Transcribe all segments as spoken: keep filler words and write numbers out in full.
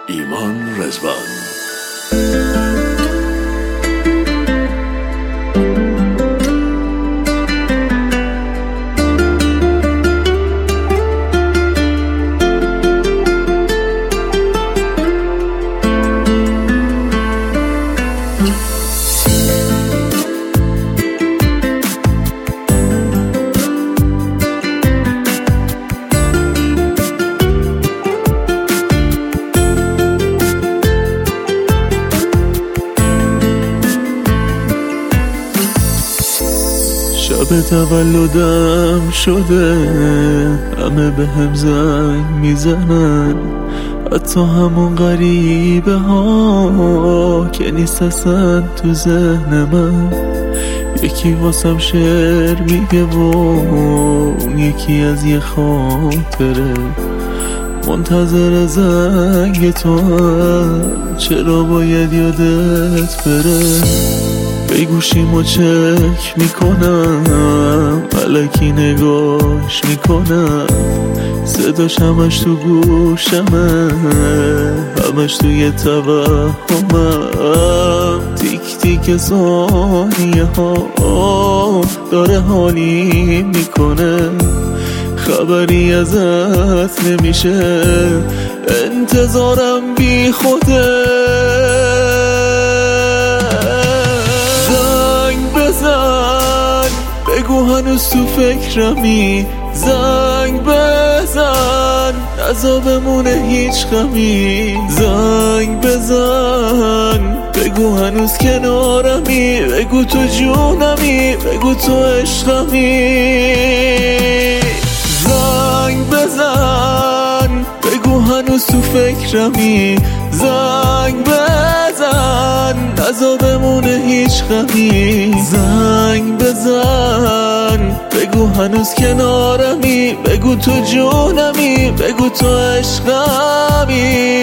ایمان رضوان. شب تولدم شده، همه به هم زنگ میزنن، حتی همون غریبه ها که نیست اصلا تو ذهن من. یکی واسم شعر میگه و اون یکی از یه خاطره، منتظر زنگ تو هم چرا باید یادت بره. به گوشیمو چک میکنم، الکی نگاش میکنم، صداش همش تو گوشمه، همش توی توهمم. تیک تیک ثانیه ها داره حالی میکنه، خبری ازت نمیشه، انتظارم بی خوده. بگو هنوز تو فکرمی، زنگ بزن نزا بمونه هیچ غمی. زنگ بزن بگو هنوز کنارمی، بگو تو جونمی، بگو تو عشقمی. زنگ بزن بگو هنوز تو فکرمی، زنگ بزن نزا بمونه هیچ غمی. زنگ بزن بگو هنوز کنارمی، بگو تو جونمی، بگو تو عشقمی.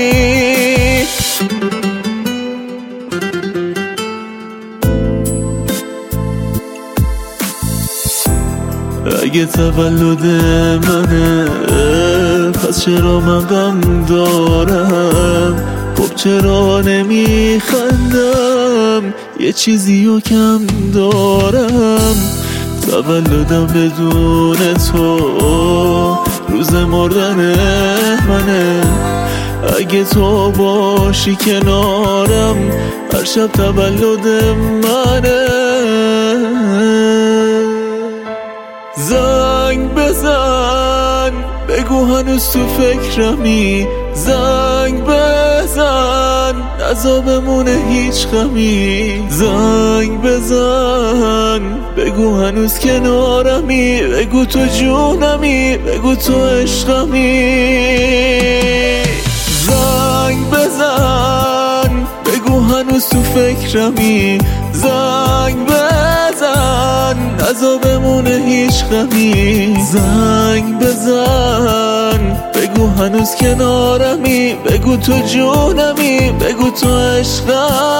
اگه تولد منه پس چرا من غم دارم؟ خب چرا نمیخندم؟ یه چیزیو کم دارم. تولدم بدون تو روز مردن منه، اگه تو باشی کنارم هر شب تولد منه. زنگ بزن بگو هنوز تو فکرمی، زنگ بزن نزا بمونه هیچ غمی. زنگ بزن بگو هنوز کنارمی، بگو تو جونمی، بگو تو عشقمی. زنگ بزن بگو هنوز تو فکرمی، زنگ بزن نزا بمونه هیچ غمی. زنگ بزن بگو هنوز کنارمی، بگو تو جونمی، بگو تو عشقمی.